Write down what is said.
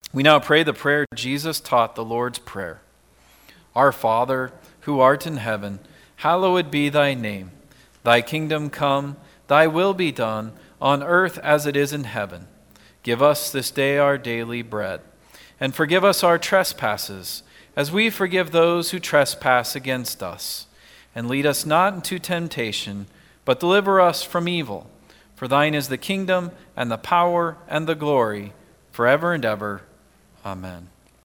We now pray the prayer Jesus taught, the Lord's Prayer. Our Father, who art in heaven, hallowed be thy name. Thy kingdom come, thy will be done, on earth as it is in heaven. Give us this day our daily bread, and forgive us our trespasses, as we forgive those who trespass against us. And lead us not into temptation, but deliver us from evil. For thine is the kingdom, and the power, and the glory, forever and ever. Amen.